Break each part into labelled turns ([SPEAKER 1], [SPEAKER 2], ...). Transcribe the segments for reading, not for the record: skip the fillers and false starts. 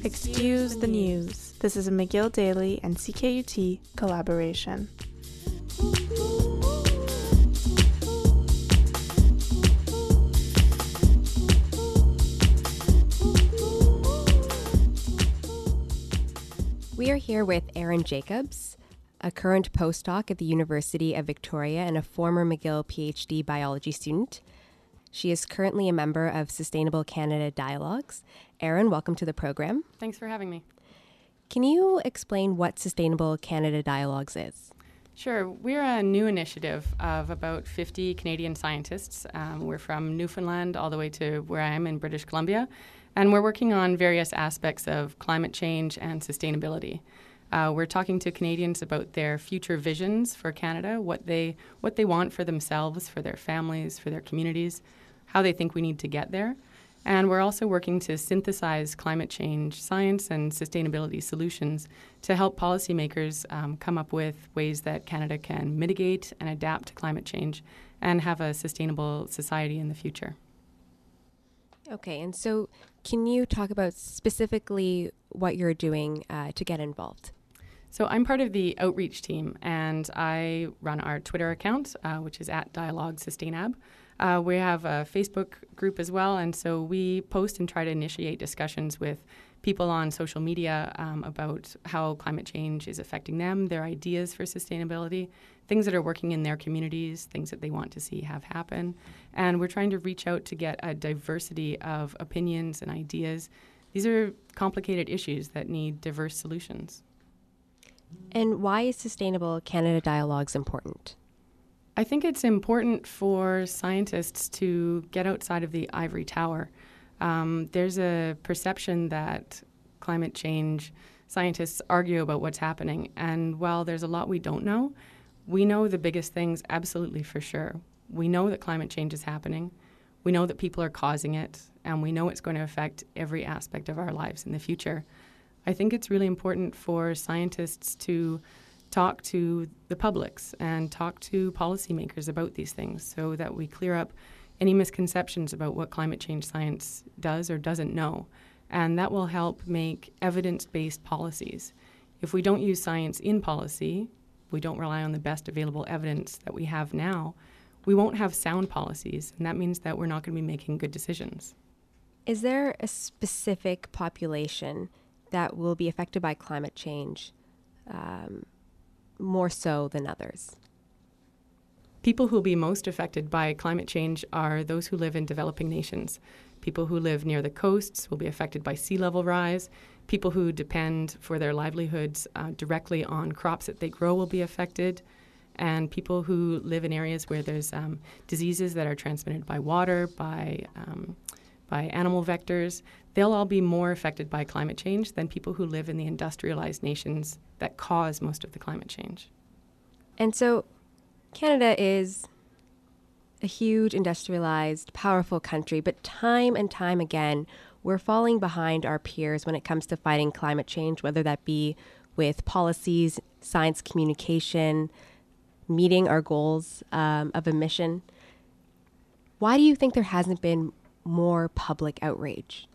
[SPEAKER 1] Excuse the News. This is a McGill Daily and CKUT collaboration.
[SPEAKER 2] We are here with Erin Jacobs, a current postdoc at the University of Victoria and a former McGill PhD biology student. She is currently a member of Sustainable Canada Dialogues. Erin, welcome to the program.
[SPEAKER 3] Thanks for having me.
[SPEAKER 2] Can you explain what Sustainable Canada Dialogues is?
[SPEAKER 3] Sure. We're a new initiative of about 50 Canadian scientists. We're from Newfoundland all the way to where I am in British Columbia, and we're working on various aspects of climate change and sustainability. We're talking to Canadians about their future visions for Canada, what they want for themselves, for their families, for their communities, how they think we need to get there. And we're also working to synthesize climate change science and sustainability solutions to help policymakers come up with ways that Canada can mitigate and adapt to climate change and have a sustainable society in the future.
[SPEAKER 2] Okay, and so can you talk about specifically what you're doing to get involved?
[SPEAKER 3] So I'm part of the outreach team, and I run our Twitter account, which is at Dialogue Sustainab. We have a Facebook group as well, and so we post and try to initiate discussions with people on social media about how climate change is affecting them, their ideas for sustainability, things that are working in their communities, things that they want to see have happen. And we're trying to reach out to get a diversity of opinions and ideas. These are complicated issues that need diverse solutions.
[SPEAKER 2] And why is Sustainable Canada Dialogues important?
[SPEAKER 3] I think it's important for scientists to get outside of the ivory tower. There's a perception that climate change scientists argue about what's happening. And while there's a lot we don't know, we know the biggest things absolutely for sure. We know that climate change is happening. We know that people are causing it. And we know it's going to affect every aspect of our lives in the future. I think it's really important for scientists to talk to the publics and talk to policymakers about these things so that we clear up any misconceptions about what climate change science does or doesn't know. And that will help make evidence-based policies. If we don't use science in policy, we don't rely on the best available evidence that we have now, we won't have sound policies, and that means that we're not going to be making good decisions.
[SPEAKER 2] Is there a specific population that will be affected by climate change more so than others?
[SPEAKER 3] People who will be most affected by climate change are those who live in developing nations. People who live near the coasts will be affected by sea level rise. People who depend for their livelihoods directly on crops that they grow will be affected. And people who live in areas where there's diseases that are transmitted by water, by animal vectors, they'll all be more affected by climate change than people who live in the industrialized nations that cause most of the climate change.
[SPEAKER 2] And so Canada is a huge, industrialized, powerful country, but time and time again, we're falling behind our peers when it comes to fighting climate change, whether that be with policies, science communication, meeting our goals of emission. Why do you think there hasn't been more public outrage?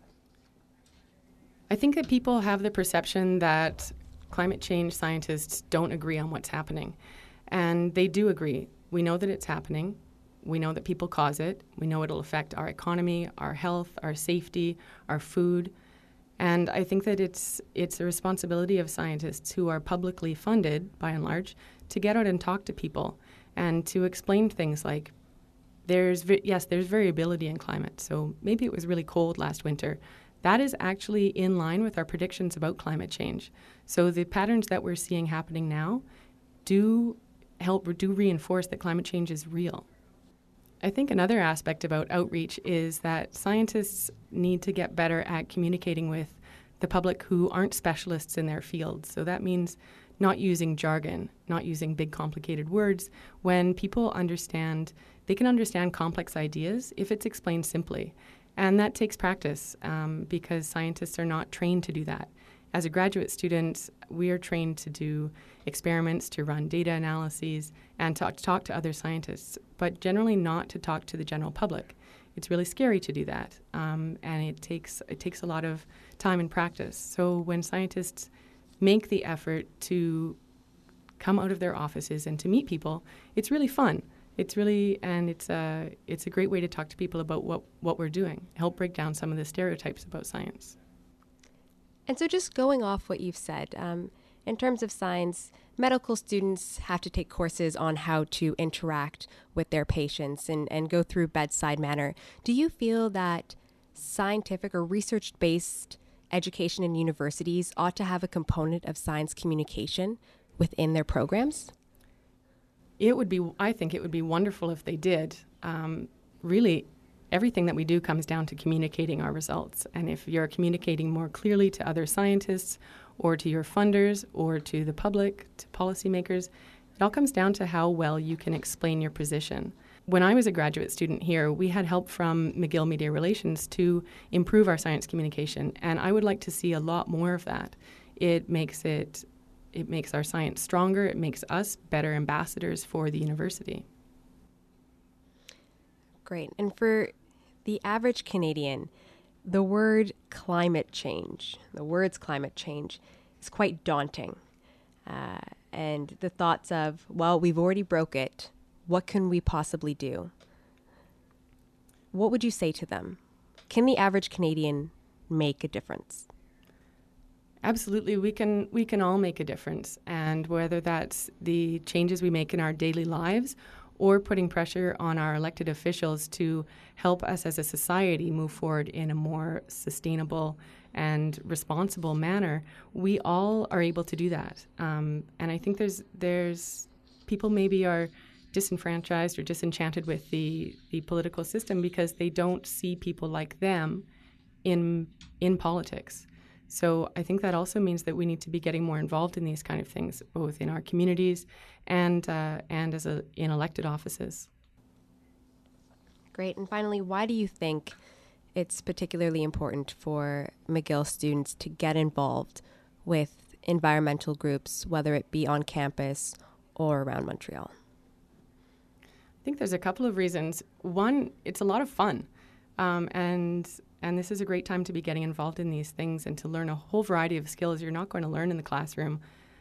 [SPEAKER 3] I think that people have the perception that climate change scientists don't agree on what's happening. And they do agree. We know that it's happening. We know that people cause it. We know it'll affect our economy, our health, our safety, our food. And I think that it's a responsibility of scientists who are publicly funded, by and large, to get out and talk to people and to explain things like, there's variability in climate. So maybe it was really cold last winter. That is actually in line with our predictions about climate change. So the patterns that we're seeing happening now do reinforce that climate change is real. I think another aspect about outreach is that scientists need to get better at communicating with the public who aren't specialists in their fields. So that means not using jargon, not using big complicated words. When people understand, they can understand complex ideas if it's explained simply. And that takes practice because scientists are not trained to do that. As a graduate student, we are trained to do experiments, to run data analyses, and to talk to other scientists, but generally not to talk to the general public. it's really scary to do that, and it takes a lot of time and practice. So when scientists make the effort to come out of their offices and to meet people, it's really fun. It's a great way to talk to people about what we're doing, help break down some of the stereotypes about science.
[SPEAKER 2] And so just going off what you've said, in terms of science, medical students have to take courses on how to interact with their patients and go through bedside manner. Do you feel that scientific or research-based education in universities ought to have a component of science communication within their programs?
[SPEAKER 3] I think it would be wonderful if they did. Really, everything that we do comes down to communicating our results. And if you're communicating more clearly to other scientists or to your funders or to the public, to policymakers, it all comes down to how well you can explain your position. When I was a graduate student here, we had help from McGill Media Relations to improve our science communication, and I would like to see a lot more of that. It makes our science stronger. It makes us better ambassadors for the university.
[SPEAKER 2] Great. And for the average Canadian, the words climate change is quite daunting. And the thoughts of, well, we've already broke it. What can we possibly do? What would you say to them? Can the average Canadian make a difference?
[SPEAKER 3] Absolutely, we can all make a difference, and whether that's the changes we make in our daily lives or putting pressure on our elected officials to help us as a society move forward in a more sustainable and responsible manner, we all are able to do that. And I think there's people maybe are disenfranchised or disenchanted with the political system because they don't see people like them in politics. So I think that also means that we need to be getting more involved in these kind of things, both in our communities and in elected offices.
[SPEAKER 2] Great. And finally, why do you think it's particularly important for McGill students to get involved with environmental groups, whether it be on campus or around Montreal?
[SPEAKER 3] I think there's a couple of reasons. One, it's a lot of fun, and this is a great time to be getting involved in these things and to learn a whole variety of skills you're not going to learn in the classroom.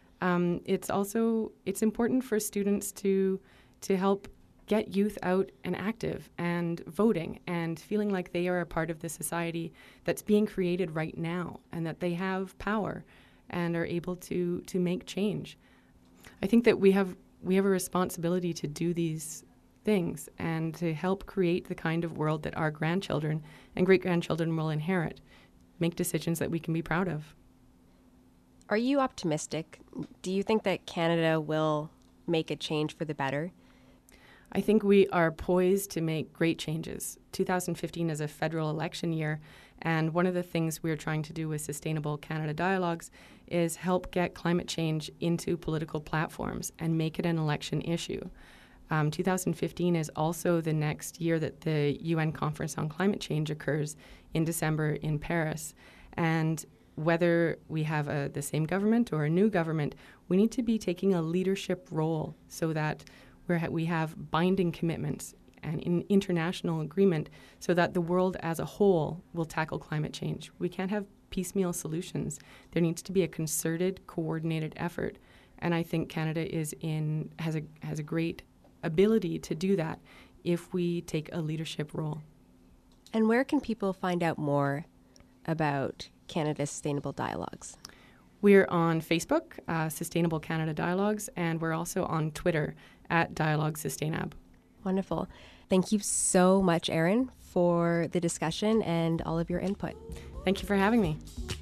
[SPEAKER 3] It's important for students to help get youth out and active and voting and feeling like they are a part of the society that's being created right now and that they have power and are able to make change. I think that we have a responsibility to do these things and to help create the kind of world that our grandchildren and great-grandchildren will inherit, make decisions that we can be proud of.
[SPEAKER 2] Are you optimistic? Do you think that Canada will make a change for the better?
[SPEAKER 3] I think we are poised to make great changes. 2015 is a federal election year, and one of the things we're trying to do with Sustainable Canada Dialogues is help get climate change into political platforms and make it an election issue. 2015 is also the next year that the UN Conference on Climate Change occurs in December in Paris. And whether we have the same government or a new government, we need to be taking a leadership role so that we have binding commitments and international agreement so that the world as a whole will tackle climate change. We can't have piecemeal solutions. There needs to be a concerted, coordinated effort. And I think Canada has a great ability to do that if we take a leadership role.
[SPEAKER 2] And where can people find out more about Canada's Sustainable Dialogues?
[SPEAKER 3] We're on Facebook, Sustainable Canada Dialogues, and we're also on Twitter at Dialogue Sustainab.
[SPEAKER 2] Wonderful. Thank you so much, Erin, for the discussion and all of your input.
[SPEAKER 3] Thank you for having me.